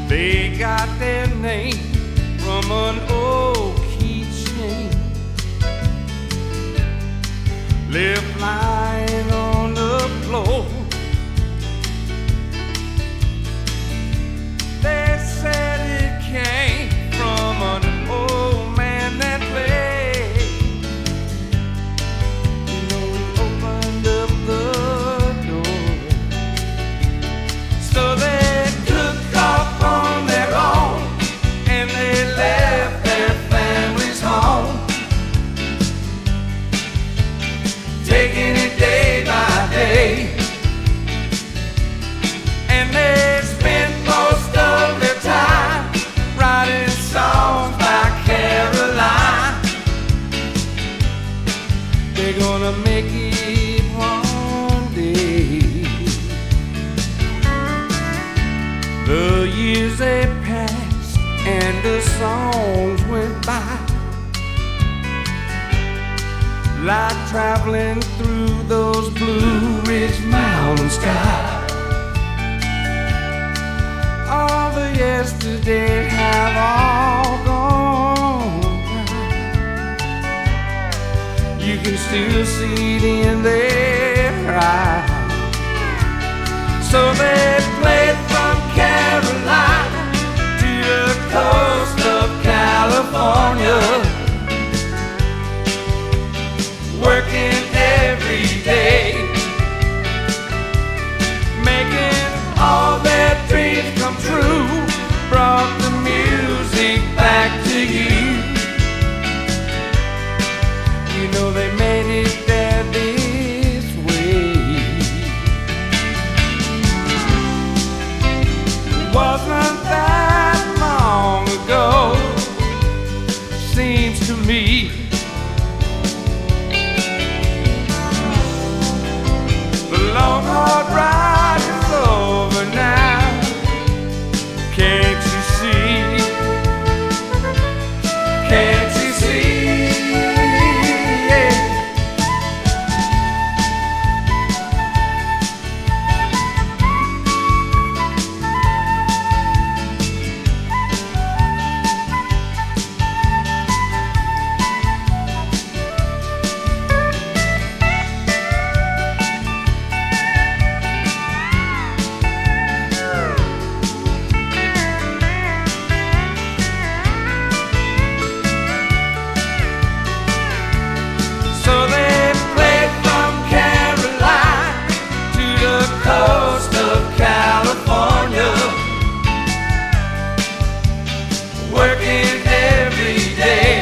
They got their name from an old keychain left lying on the floor. They said it came from an old man that played. You know, he opened up the door so they took off on their own, and they left their families home, taking it day by day. And they spent most of their time writing songs by Caroline. They're gonna make it one day. The years they passed and the songs went by, like traveling through those Blue Ridge mountain skies. All the yesterdays have all gone by. You can still see it in their eyes. So they played from Carolina to the coast of California, working every day, making all their dreams come true, brought the music back to you. You know they made it there this way. Wasn't that long ago, seems to me. The long hard ride is over now. Can't you see? Can't you see? Yeah. So they played from Carolina to the coast of California, working every day,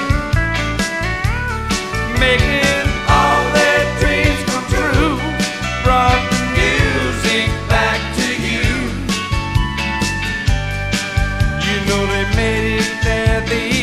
making all their dreams come true, brought the music back to you. You know they made it there.